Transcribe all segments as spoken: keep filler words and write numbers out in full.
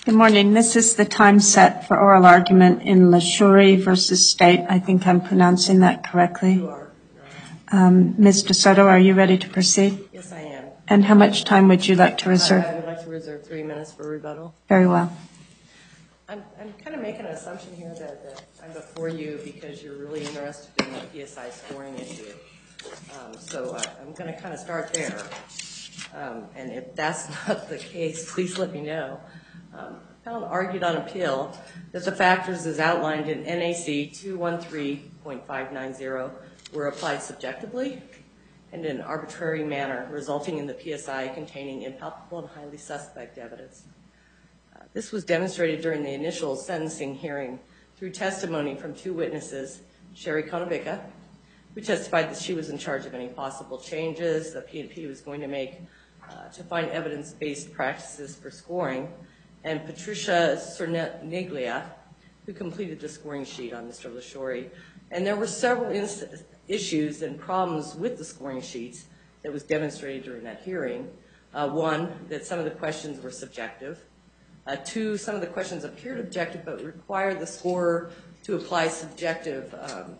Good morning. This is the time set for oral argument in Lashouri versus State. I think I'm pronouncing that correctly. You are. Um, Miz DeSoto, are you ready to proceed? Yes, I am. And how much time would you like to reserve? I would like to reserve three minutes for rebuttal. Very well. I'm, I'm kind of making an assumption here that, that I'm before you because you're really interested in the P S I scoring issue. Um, so uh, I'm going to kind of start there. Um, and if that's not the case, please let me know. Um, Appellant argued on appeal that the factors as outlined in N A C two thirteen point five nine zero were applied subjectively and in an arbitrary manner, resulting in the P S I containing impalpable and highly suspect evidence. Uh, this was demonstrated during the initial sentencing hearing through testimony from two witnesses, Sherry Konovica, who testified that she was in charge of any possible changes the P N P was going to make uh, to find evidence-based practices for scoring, and Patricia Cerniglia, who completed the scoring sheet on Mister Lashouri. And there were several issues and problems with the scoring sheets that was demonstrated during that hearing. Uh, one, that some of the questions were subjective. Uh, two, some of the questions appeared objective but required the scorer to apply subjective um,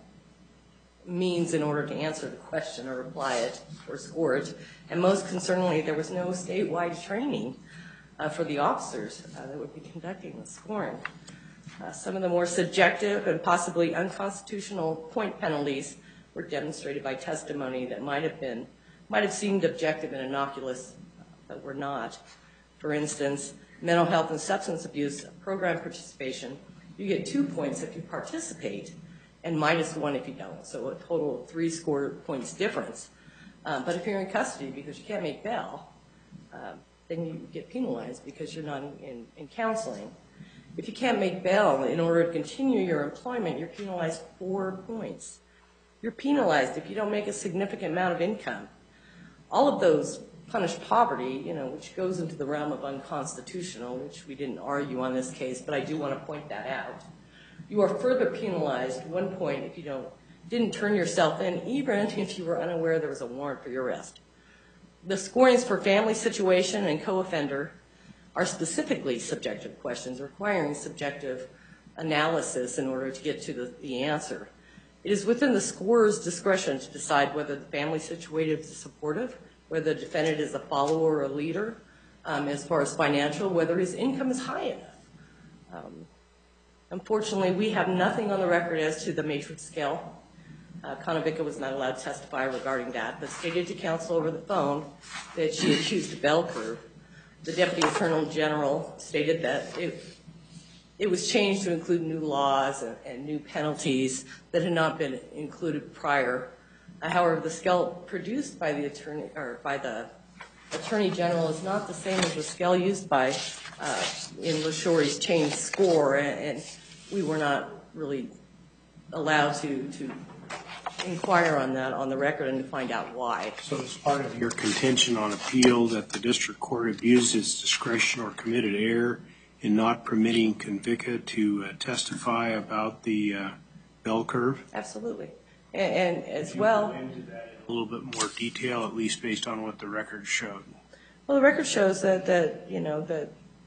means in order to answer the question or apply it or score it. And most concerningly, there was no statewide training Uh, for the officers uh, that would be conducting the scoring. Uh, some of the more subjective and possibly unconstitutional point penalties were demonstrated by testimony that might have been, might have seemed objective and innocuous, uh, but were not. For instance, mental health and substance abuse program participation, you get two points if you participate and minus one if you don't, so a total of three score points difference. Uh, but if you're in custody because you can't make bail, uh, then you get penalized because you're not in, in, in counseling. If you can't make bail in order to continue your employment, you're penalized four points. You're penalized if you don't make a significant amount of income. All of those punish poverty, you know, which goes into the realm of unconstitutional, which we didn't argue on this case, but I do want to point that out. You are further penalized one point if you don't, didn't turn yourself in, even if you were unaware there was a warrant for your arrest. The scorings for family situation and co-offender are specifically subjective questions requiring subjective analysis in order to get to the, the answer. It is within the scorer's discretion to decide whether the family situation is supportive, whether the defendant is a follower or a leader, um, as far as financial, whether his income is high enough. Um, unfortunately, we have nothing on the record as to the matrix scale. Uh, Konovica was not allowed to testify regarding that, but stated to counsel over the phone that she accused a bell curve. The Deputy Attorney General stated that it, it was changed to include new laws and, and new penalties that had not been included prior. Uh, however, the scale produced by the attorney or by the Attorney General is not the same as the scale used by uh, in Lashouri's changed score, and, and we were not really allowed to to. inquire on that on the record and to find out why. So as part of your contention on appeal that the district court abused its discretion or committed error in not permitting Konovica to uh, testify about the uh, bell curve? Absolutely. And, and as well, go into that in a little bit more detail, at least based on what the record showed. Well, the record shows that, that you know, that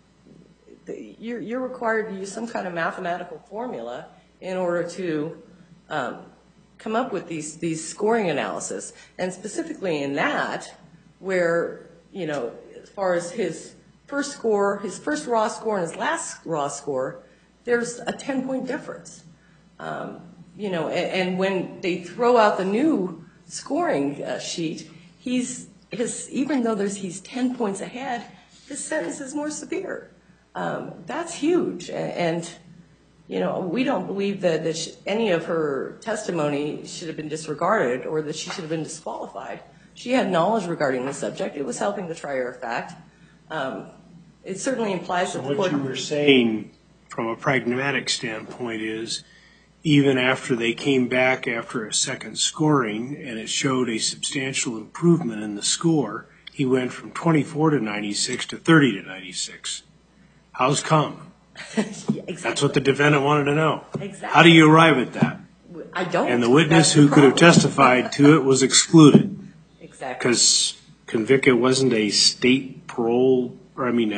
the, you're, you're required to use some kind of mathematical formula in order to um, come up with these these scoring analysis, and specifically in that, where, you know, as far as his first score, his first raw score and his last raw score, there's a ten point difference. Um, you know, and, and when they throw out the new scoring uh, sheet, he's his even though there's he's ten points ahead, his sentence is more severe. Um, that's huge, and. and You know, we don't believe that, that she, any of her testimony should have been disregarded or that she should have been disqualified. She had knowledge regarding the subject. It was helping the trier of fact. Um, it certainly implies so that the court... So what you were saying from a pragmatic standpoint is even after they came back after a second scoring and it showed a substantial improvement in the score, he went from twenty-four to ninety-six to thirty to ninety-six. How's come? Yeah, exactly. That's what the defendant wanted to know. Exactly. How do you arrive at that? I don't. And the witness That's the who could have problem. testified to it was excluded. Exactly. Because Konovica wasn't a state parole, or I mean a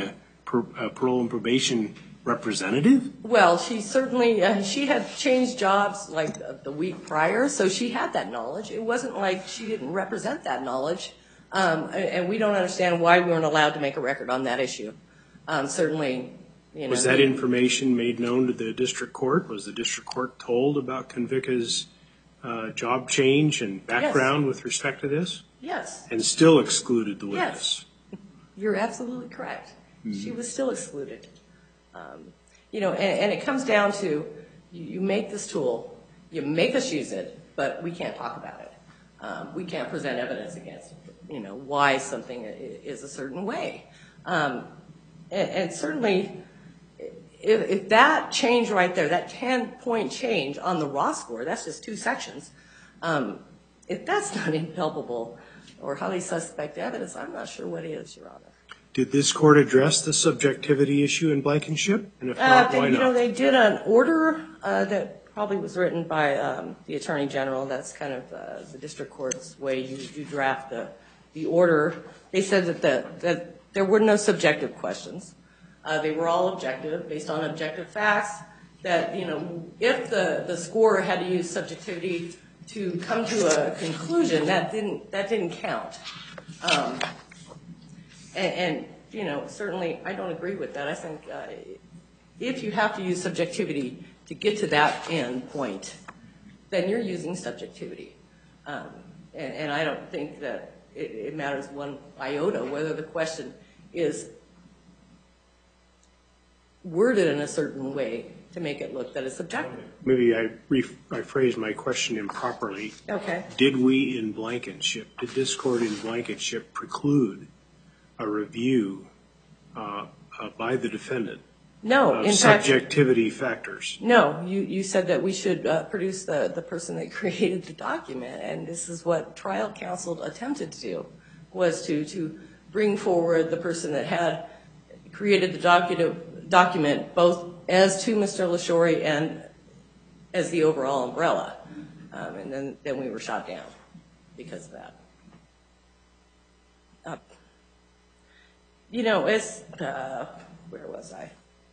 per, uh, parole and probation representative? Well, she certainly, uh, she had changed jobs like the week prior, so she had that knowledge. It wasn't like she didn't represent that knowledge, um, and, and we don't understand why we weren't allowed to make a record on that issue. Um, certainly, you know. Was that information made known to the district court? Was the district court told about Convica's uh, job change and background Yes. with respect to this? Yes. And still excluded the witness? Yes. You're absolutely correct. Mm-hmm. She was still excluded. Um, you know, and, and it comes down to you, you make this tool, you make us use it, but we can't talk about it. Um, we can't present evidence against, you know, why something is a certain way. Um, and, and certainly, if, if that change right there, that ten-point change on the raw score, that's just two sections. Um, if that's not impalpable or highly suspect evidence, I'm not sure what is, Your Honor. Did this court address the subjectivity issue in Blankenship? And if Uh, not, they, why you not? know, they did an order uh, that probably was written by um, the Attorney General. That's kind of uh, the district court's way you, you draft the, the order. They said that, the, that there were no subjective questions. Uh, they were all objective, based on objective facts, that, you know, if the, the scorer had to use subjectivity to come to a conclusion, that didn't, that didn't count. Um, and, and, you know, certainly I don't agree with that. I think uh, if you have to use subjectivity to get to that end point, then you're using subjectivity. Um, and, and I don't think that it, it matters one iota whether the question is worded in a certain way to make it look that it's subjective. Maybe I, re- I phrased my question improperly. Okay. Did we in Blankenship, did this court in Blankenship preclude a review uh, uh, by the defendant No, of in fact, subjectivity factors? no, you, you said that we should uh, produce the, the person that created the document, and this is what trial counsel attempted to do, was to, to bring forward the person that had created the docu- document, both as to Mister LaShorey and as the overall umbrella. Um, and then, then we were shot down because of that. Uh, you know, as, uh, where was I?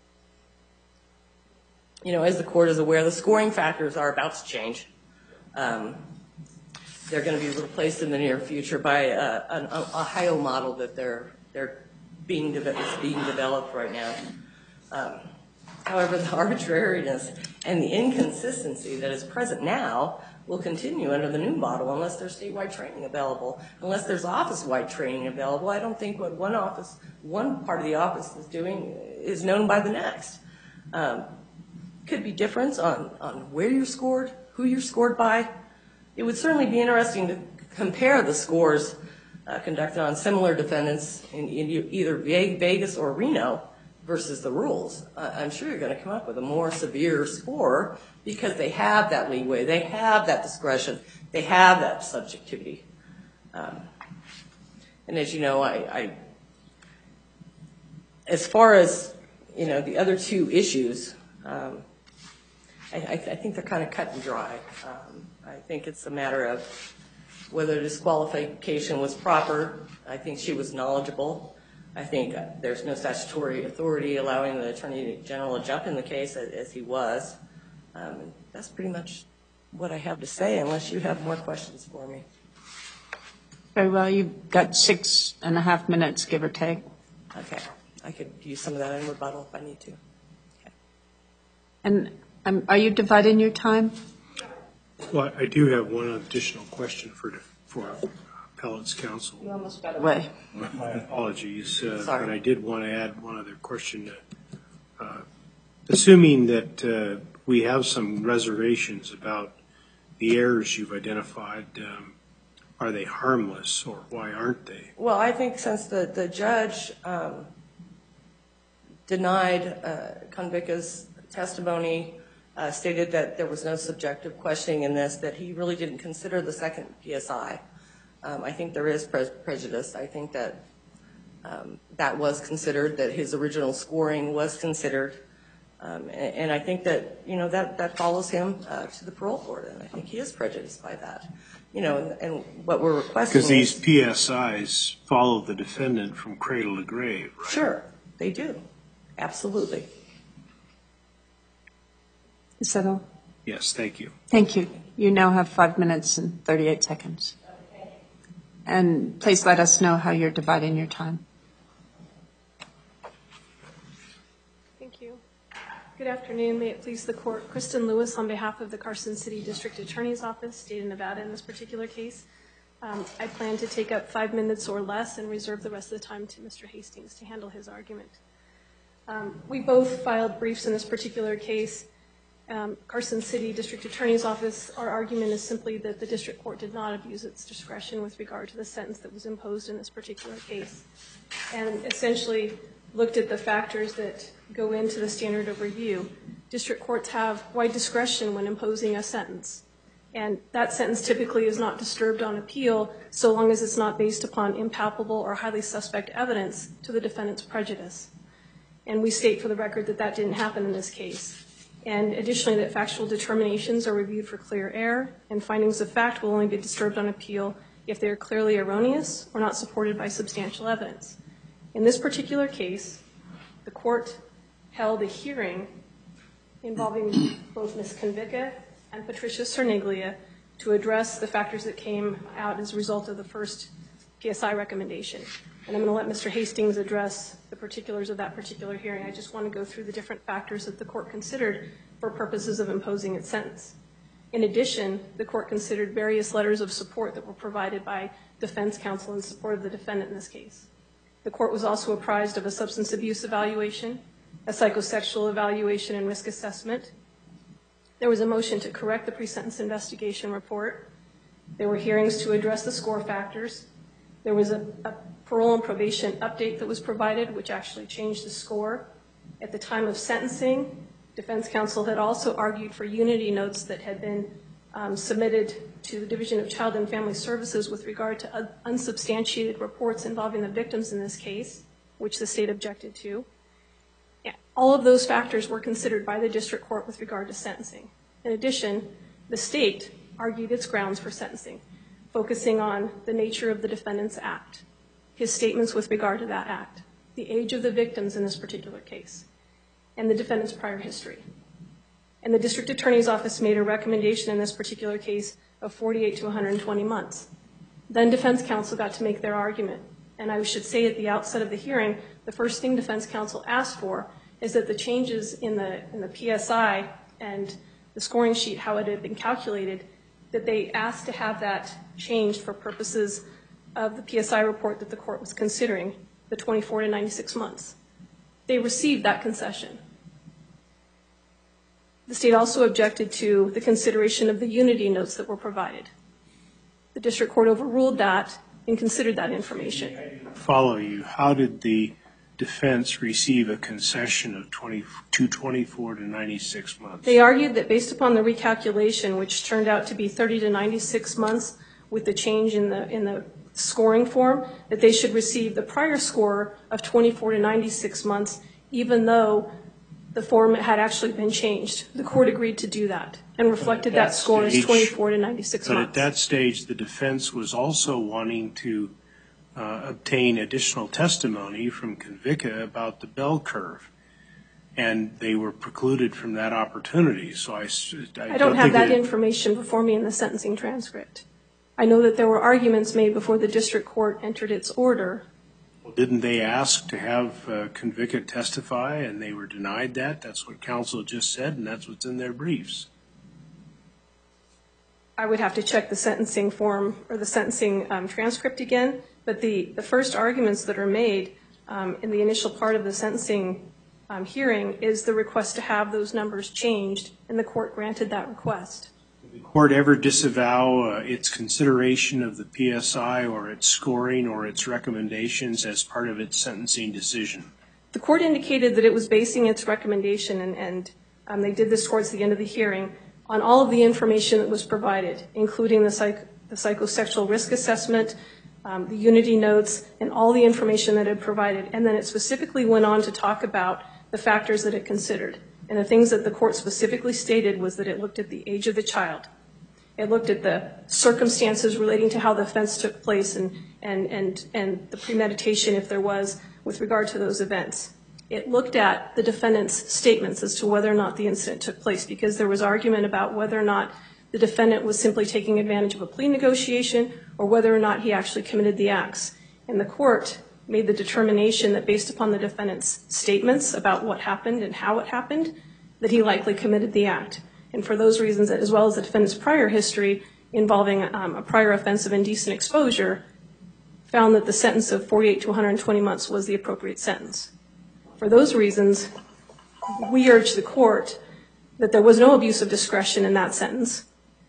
You know, as the court is aware, the scoring factors are about to change. Um, they're going to be replaced in the near future by uh, an Ohio model that they're they're being de- it's being developed right now. Um, however, the arbitrariness and the inconsistency that is present now will continue under the new model unless there's statewide training available, unless there's office-wide training available. I don't think what one office, one part of the office is doing is known by the next. Um, could be difference on, on where you're scored, who you're scored by. It would certainly be interesting to compare the scores uh, conducted on similar defendants in, in either Vegas or Reno versus the rules. Uh, I'm sure you're going to come up with a more severe score because they have that leeway, they have that discretion, they have that subjectivity. Um, and as you know, I, I, as far as, you know, the other two issues, um, I, I think they're kind of cut and dry. Um, I think it's a matter of whether disqualification was proper. I think she was knowledgeable. I think uh, there's no statutory authority allowing the Attorney General to jump in the case as, as he was. Um, and that's pretty much what I have to say, unless you have more questions for me. Very well. You've got six and a half minutes, give or take. Okay. I could use some of that in rebuttal if I need to. Okay. And um, are you dividing your time? Well, I do have one additional question for for appellate's counsel. You almost got away. My apologies, uh, Sorry. but I did want to add one other question. Uh, assuming that uh, we have some reservations about the errors you've identified, um, are they harmless or why aren't they? Well, I think since the, the judge um, denied uh, Convica's testimony, uh, stated that there was no subjective questioning in this, that he really didn't consider the second P S I. Um, I think there is pre- prejudice. I think that um, that was considered, that his original scoring was considered. Um, and, and I think that, you know, that, that follows him uh, to the parole board, and I think he is prejudiced by that. You know, and, and what we're requesting Because these is, P S Is follow the defendant from cradle to grave, right? Sure, They do, absolutely. Is that all? Yes, thank you. Thank you. You now have five minutes and thirty-eight seconds. And please let us know how you're dividing your time. Thank you. Good afternoon. May it please the court. Kristen Lewis on behalf of the Carson City District Attorney's Office, State of Nevada, in this particular case. Um, I plan to take up five minutes or less and reserve the rest of the time to Mister Hastings to handle his argument. Um, we both filed briefs in this particular case. Um, Carson City District Attorney's Office, our argument is simply that the district court did not abuse its discretion with regard to the sentence that was imposed in this particular case, and essentially looked at the factors that go into the standard of review. District courts have wide discretion when imposing a sentence, and that sentence typically is not disturbed on appeal so long as it's not based upon impalpable or highly suspect evidence to the defendant's prejudice. And we state for the record that that didn't happen in this case. And additionally, that factual determinations are reviewed for clear error, and findings of fact will only be disturbed on appeal if they are clearly erroneous or not supported by substantial evidence. In this particular case, the court held a hearing involving both Miz Convica and Patricia Cerniglia to address the factors that came out as a result of the first P S I recommendation. And I'm going to let Mister Hastings address the particulars of that particular hearing. I just want to go through the different factors that the court considered for purposes of imposing its sentence. In addition, the court considered various letters of support that were provided by defense counsel in support of the defendant in this case. The court was also apprised of a substance abuse evaluation, a psychosexual evaluation and risk assessment. There was a motion to correct the pre-sentence investigation report. There were hearings to address the score factors. There was a, a parole and probation update that was provided, which actually changed the score. At the time of sentencing, defense counsel had also argued for unity notes that had been um, submitted to the Division of Child and Family Services with regard to uh, unsubstantiated reports involving the victims in this case, which the state objected to. Yeah, all of those factors were considered by the district court with regard to sentencing. In addition, the state argued its grounds for sentencing, focusing on the nature of the defendant's act, his statements with regard to that act, the age of the victims in this particular case, and the defendant's prior history. And the district attorney's office made a recommendation in this particular case of forty-eight to one hundred twenty months. Then defense counsel got to make their argument. And I should say at the outset of the hearing, the first thing defense counsel asked for is that the changes in the, in the P S I and the scoring sheet, how it had been calculated, that they asked to have that changed for purposes of the P S I report that the court was considering, the twenty-four to ninety-six months. They received that concession. The state also objected to the consideration of the unity notes that were provided. The district court overruled that and considered that information. I didn't follow you. How did the defense receive a concession of two twenty-four to ninety-six months? They argued that based upon the recalculation, which turned out to be thirty to ninety-six months with the change in the, in the scoring form, that they should receive the prior score of twenty-four to ninety-six months, even though the form had actually been changed. The court agreed to do that and reflected that, that score stage, as twenty-four to ninety-six but months. But at that stage, the defense was also wanting to uh, obtain additional testimony from Convica about the bell curve, and they were precluded from that opportunity. So I, I, I don't, don't have that it, information before me in the sentencing transcript. I know that there were arguments made before the district court entered its order. Well, didn't they ask to have uh, Convica testify, and they were denied that? That's what counsel just said, and that's what's in their briefs. I would have to check the sentencing form or the sentencing um, transcript again, but the, the first arguments that are made um, in the initial part of the sentencing um, hearing is the request to have those numbers changed, and the court granted that request. Did the court ever disavow uh, its consideration of the P S I or its scoring or its recommendations as part of its sentencing decision? The court indicated that it was basing its recommendation, and, and um, they did this towards the end of the hearing, on all of the information that was provided, including the, psych, the psychosexual risk assessment, um, the unity notes, and all the information that it provided. And then it specifically went on to talk about the factors that it considered. And the things that the court specifically stated was that it looked at the age of the child. It looked at the circumstances relating to how the offense took place and, and, and, and the premeditation, if there was, with regard to those events. It looked at the defendant's statements as to whether or not the incident took place, because there was argument about whether or not the defendant was simply taking advantage of a plea negotiation or whether or not he actually committed the acts. And the court made the determination that based upon the defendant's statements about what happened and how it happened, that he likely committed the act. And for those reasons, as well as the defendant's prior history involving um, a prior offense of indecent exposure, found that the sentence of forty-eight to one hundred twenty months was the appropriate sentence. For those reasons, we urge the court that there was no abuse of discretion in that sentence.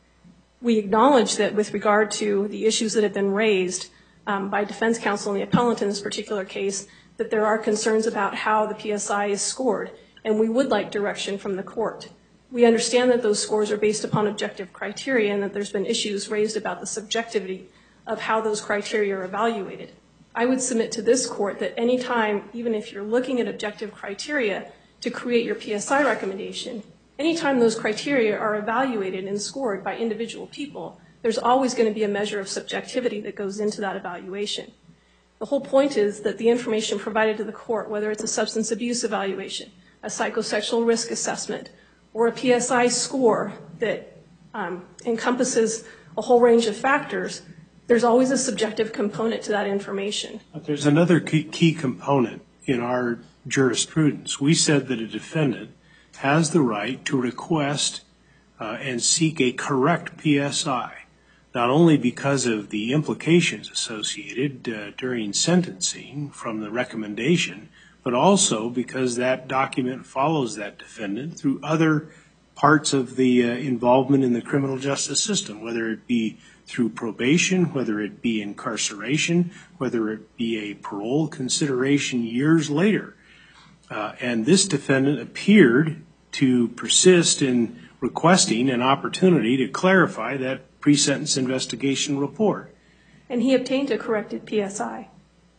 We acknowledge that with regard to the issues that have been raised um, by defense counsel and the appellant in this particular case, that there are concerns about how the P S I is scored, and we would like direction from the court. We understand that those scores are based upon objective criteria and that there's been issues raised about the subjectivity of how those criteria are evaluated. I would submit to this court that any time, even if you're looking at objective criteria to create your P S I recommendation, anytime those criteria are evaluated and scored by individual people, there's always going to be a measure of subjectivity that goes into that evaluation. The whole point is that the information provided to the court, whether it's a substance abuse evaluation, a psychosexual risk assessment, or a P S I score that um, encompasses a whole range of factors, there's always a subjective component to that information. But there's another key, key component in our jurisprudence. We said that a defendant has the right to request uh, and seek a correct P S I, not only because of the implications associated uh, during sentencing from the recommendation, but also because that document follows that defendant through other parts of the uh, involvement in the criminal justice system, whether it be through probation, whether it be incarceration, whether it be a parole consideration years later. Uh, and this defendant appeared to persist in requesting an opportunity to clarify that pre-sentence investigation report. And he obtained a corrected P S I.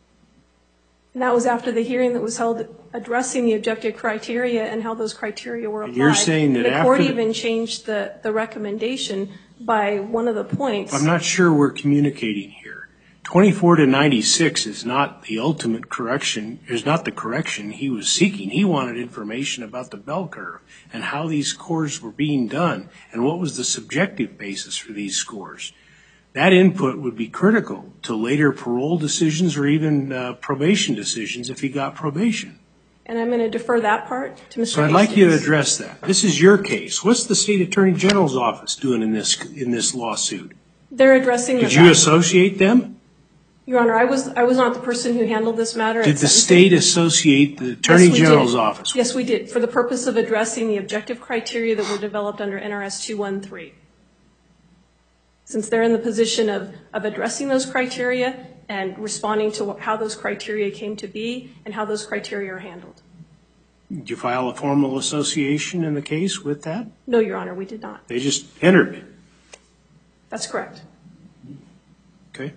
And that was after the hearing that was held addressing the objective criteria and how those criteria were applied. And you're saying that the after court the, even changed the, the recommendation by one of the points. I'm not sure we're communicating here. twenty-four to ninety-six is not the ultimate correction, is not the correction he was seeking. He wanted information about the bell curve and how these scores were being done and what was the subjective basis for these scores. That input would be critical to later parole decisions or even uh, probation decisions if he got probation. And I'm going to defer that part to Mister So I'd Hastings. like you to address that. This is your case. What's the State Attorney General's office doing in this in this lawsuit? They're addressing Did the you fact- associate them? Your Honor, I was I was not the person who handled this matter. Did at the sentencing. state associate the Attorney Yes, we General's did. office? Yes, we did, for the purpose of addressing the objective criteria that were developed under N R S two thirteen. Since they're in the position of, of addressing those criteria and responding to how those criteria came to be and how those criteria are handled. Did you file a formal association in the case with that? No, Your Honor, we did not. They just entered it. That's correct. Okay.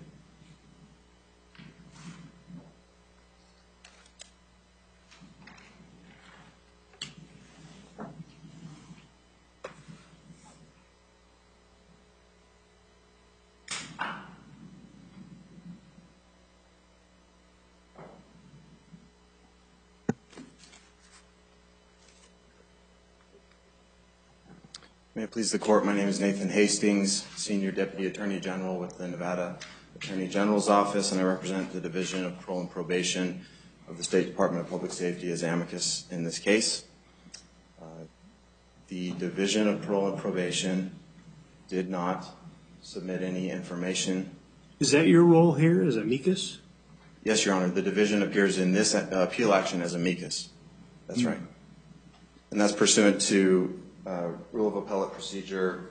May it please the Court, my name is Nathan Hastings, Senior Deputy Attorney General with the Nevada Attorney General's Office, and I represent the Division of Parole and Probation of the State Department of Public Safety as amicus in this case. Uh, the Division of Parole and Probation did not submit any information. Is that your role here as amicus? Yes, Your Honor, the Division appears in this uh, appeal action as amicus. That's right. And that's pursuant to Uh, Rule of Appellate Procedure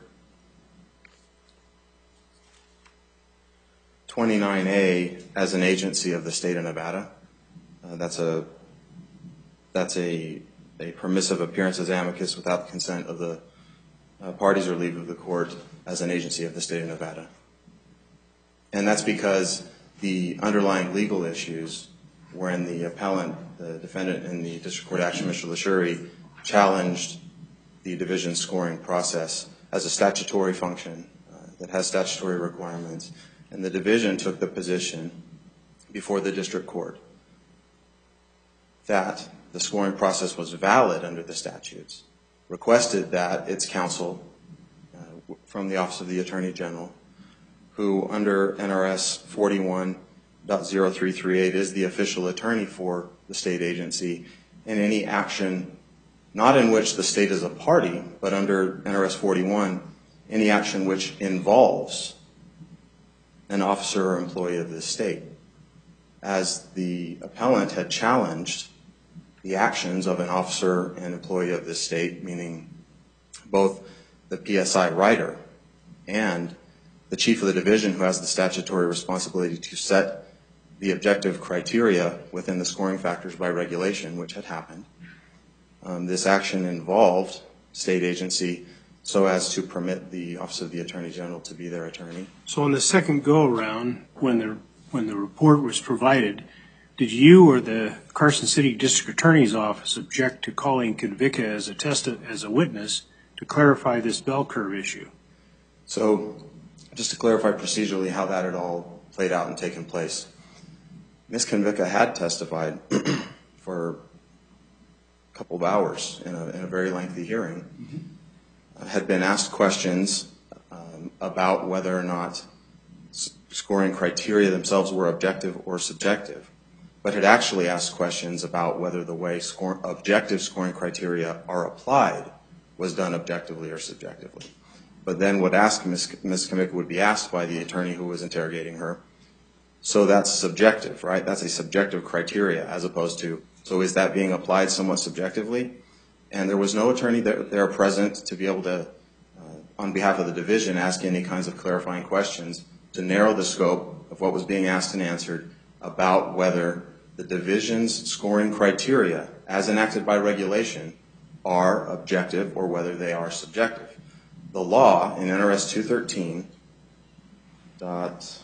twenty-nine A as an agency of the state of Nevada. Uh, that's a that's a a permissive appearance as amicus without the consent of the uh, parties or leave of the court as an agency of the state of Nevada. And that's because the underlying legal issues wherein the appellant, the defendant in the district court action, Mister Lashuri, challenged the division scoring process as a statutory function uh, that has statutory requirements, and the division took the position before the district court that the scoring process was valid under the statutes, requested that its counsel uh, from the Office of the Attorney General, who under N R S forty-one point zero three three eight is the official attorney for the state agency, in any action not in which the state is a party, but under N R S forty-one, any action which involves an officer or employee of the state. As the appellant had challenged the actions of an officer and employee of the state, meaning both the P S I writer and the chief of the division, who has the statutory responsibility to set the objective criteria within the scoring factors by regulation, which had happened. Um, this action involved state agency so as to permit the Office of the Attorney General to be their attorney. So on the second go-around, when the, when the report was provided, did you or the Carson City District Attorney's Office object to calling Convica as a test as a witness to clarify this bell curve issue? So just to clarify procedurally how that had all played out and taken place, Miz Convica had testified for a couple of hours in a, in a very lengthy hearing, mm-hmm. uh, had been asked questions um, about whether or not s- scoring criteria themselves were objective or subjective, but had actually asked questions about whether the way score, objective scoring criteria are applied was done objectively or subjectively. But then would ask Miz Miz Convica would be asked by the attorney who was interrogating her, so that's subjective, right? That's a subjective criteria as opposed to, so is that being applied somewhat subjectively? And there was no attorney there, there present to be able to, uh, on behalf of the division, ask any kinds of clarifying questions to narrow the scope of what was being asked and answered about whether the division's scoring criteria, as enacted by regulation, are objective or whether they are subjective. The law in N R S two thirteen dot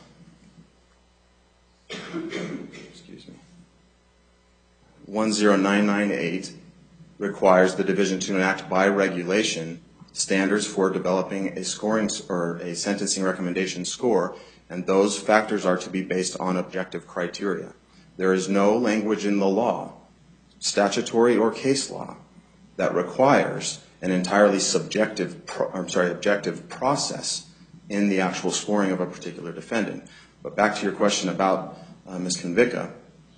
excuse me one zero nine nine eight requires the division to enact by regulation standards for developing a scoring or a sentencing recommendation score, and those factors are to be based on objective criteria. There is no language in the law, statutory or case law, that requires an entirely subjective, pro, I'm sorry, objective process in the actual scoring of a particular defendant. But back to your question about uh, Miz Convica,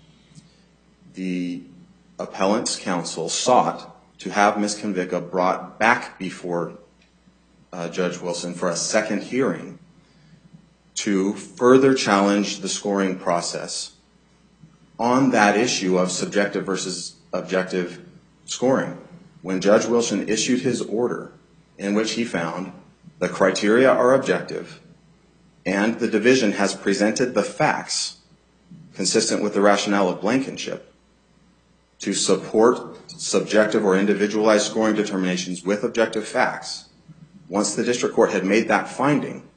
the appellant's counsel sought to have Miz Convica brought back before uh, Judge Wilson for a second hearing to further challenge the scoring process on that issue of subjective versus objective scoring. When Judge Wilson issued his order in which he found the criteria are objective and the division has presented the facts consistent with the rationale of Blankenship to support subjective or individualized scoring determinations with objective facts, once the district court had made that finding,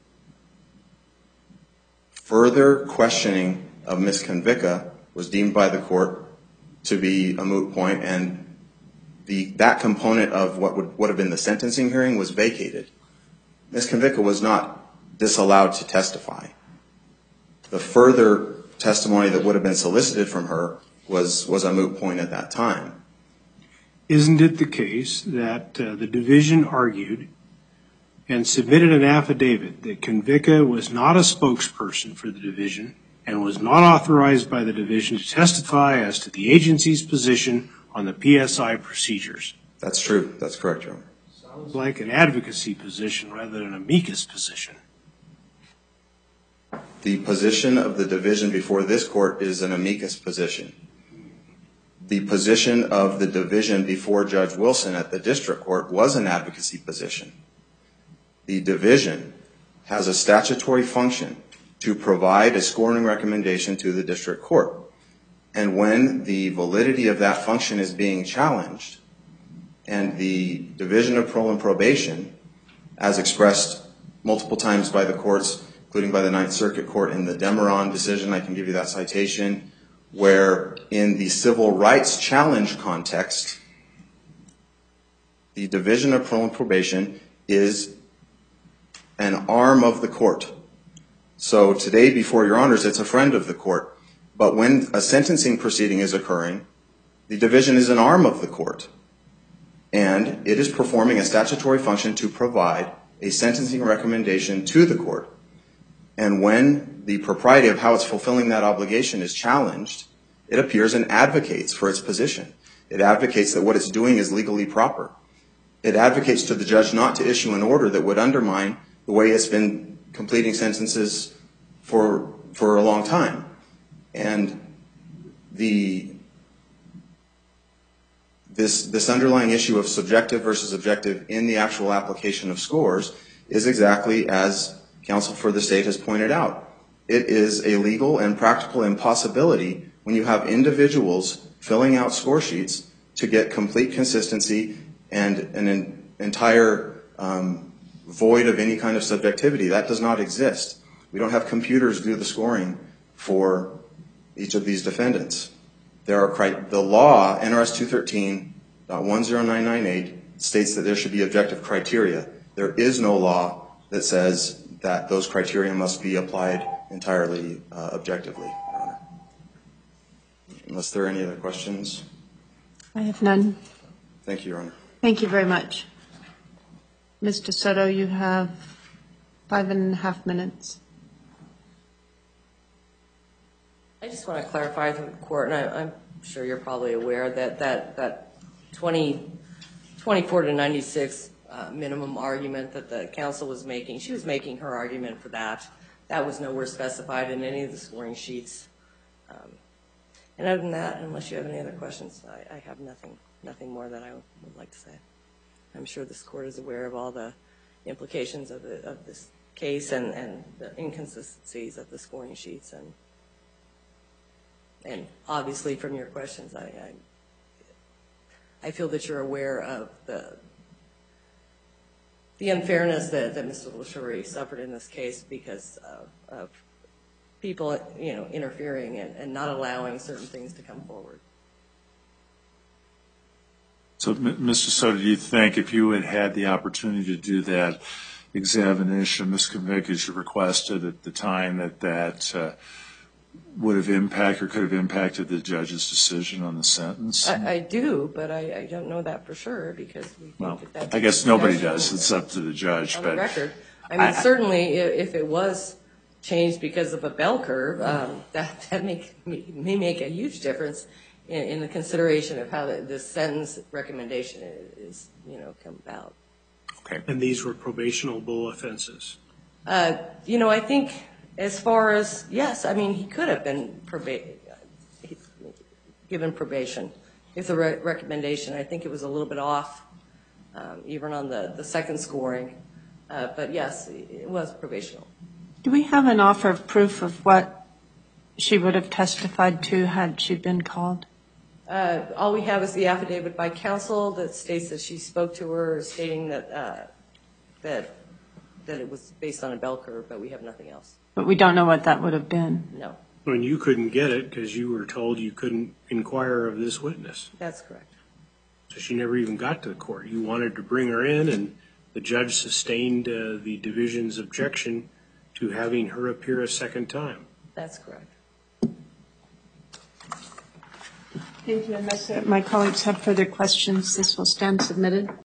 further questioning of Miz Convica was deemed by the court to be a moot point, and the, that component of what would, would have been the sentencing hearing was vacated. Miz Convica was not disallowed to testify. The further testimony that would have been solicited from her was, was a moot point at that time. Isn't it the case that uh, the division argued and submitted an affidavit that Convica was not a spokesperson for the division and was not authorized by the division to testify as to the agency's position on the P S I procedures? That's true. That's correct, Your Honor. Sounds like an advocacy position rather than an amicus position. The position of the division before this court is an amicus position. The position of the division before Judge Wilson at the district court was an advocacy position. The division has a statutory function to provide a scoring recommendation to the district court. And when the validity of that function is being challenged, and the Division of Parole and Probation, as expressed multiple times by the courts, including by the Ninth Circuit Court in the Demeron decision, I can give you that citation, where in the civil rights challenge context, the Division of Parole and Probation is an arm of the court. So today, before Your Honors, it's a friend of the court. But when a sentencing proceeding is occurring, The division is an arm of the court, and it is performing a statutory function to provide a sentencing recommendation to the court. And when the propriety of how it's fulfilling that obligation is challenged, it appears and advocates for its position. It advocates that what it's doing is legally proper. It advocates to the judge not to issue an order that would undermine the way it's been completing sentences for for a long time. And the this this underlying issue of subjective versus objective in the actual application of scores is exactly as counsel for the state has pointed out. It is a legal and practical impossibility when you have individuals filling out score sheets to get complete consistency and an entire um, void of any kind of subjectivity. That does not exist. We don't have computers do the scoring for each of these defendants. There are the law, N R S two thirteen point one zero nine nine eight, states that there should be objective criteria. There is no law that says that those criteria must be applied entirely uh, objectively, Your Honor. Unless there are any other questions. I have none. Thank you, Your Honor. Thank you very much. Mister Soto, you have five and a half minutes. I just want to clarify for the court, and I, I'm sure you're probably aware that that, that twenty, twenty-four to ninety-six uh, minimum argument that the counsel was making, she was making her argument for that. That was nowhere specified in any of the scoring sheets. Um, and other than that, unless you have any other questions, I, I have nothing, nothing more that I would like to say. I'm sure this court is aware of all the implications of, the, of this case and, and the inconsistencies of the scoring sheets. And And obviously, from your questions, I, I, I feel that you're aware of the the unfairness that, that Mister Lashuri suffered in this case because of, of people, you know, interfering and, and not allowing certain things to come forward. So, Mister Soto, do you think if you had had the opportunity to do that examination, Miz Convict, as you requested at the time, that that uh, would have impacted or could have impacted the judge's decision on the sentence? I, I do, but I, I don't know that for sure because we think well, that that's I guess nobody discussion does. It's up to the judge. On but the record. I mean, I, certainly if it was changed because of a bell curve, um, that, that make, may make a huge difference in, in the consideration of how the, this sentence recommendation is, you know, come about. Okay. And these were probationable offenses? Uh, you know, I think as far as, yes, I mean, he could have been proba given probation. If the re recommendation, I think it was a little bit off, um, even on the, the second scoring. Uh, but yes, it was probational. Do we have an offer of proof of what she would have testified to had she been called? Uh, all we have is the affidavit by counsel that states that she spoke to her, stating that uh, that that it was based on a bell curve, but we have nothing else. But we don't know what that would have been. No. When you couldn't get it because you were told you couldn't inquire of this witness. That's correct. So she never even got to the court. You wanted to bring her in, and the judge sustained uh, the division's objection to having her appear a second time. That's correct. Thank you. Unless my colleagues have further questions, this will stand submitted.